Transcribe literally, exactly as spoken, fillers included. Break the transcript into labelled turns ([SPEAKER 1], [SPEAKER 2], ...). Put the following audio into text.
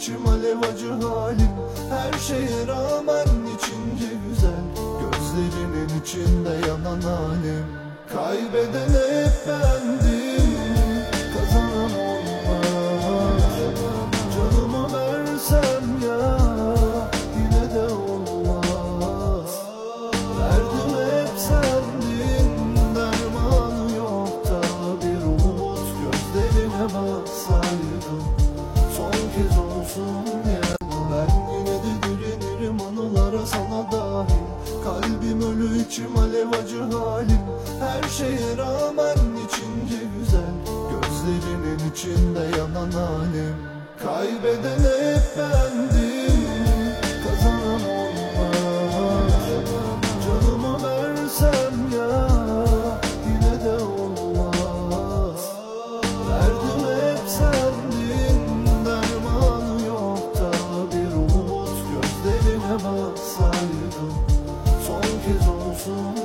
[SPEAKER 1] içim alev acı halim. Her şeye rağmen içince güzel, gözlerinin içinde yanan halim. Kaybeden hep bendim, kazanan olmaz. Canımı versem ya yine de olmaz. Derdim hep sendin, dermanı yok da bir umut. Gözlerine baksaydım son kez olsun ya. Ben yine de direnirim anılara sana dahil. Kalbim ölü içim alev acı halim. Her şeye rağmen içince güzel, gözlerinin içinde yanan halim. Kaybeden hep bendim, kazanan olmaz. Canımı versem ya yine de olmaz. Derdim hep sendin, dermanı yok da bir umut. Gözlerine baksaydım son kez olsun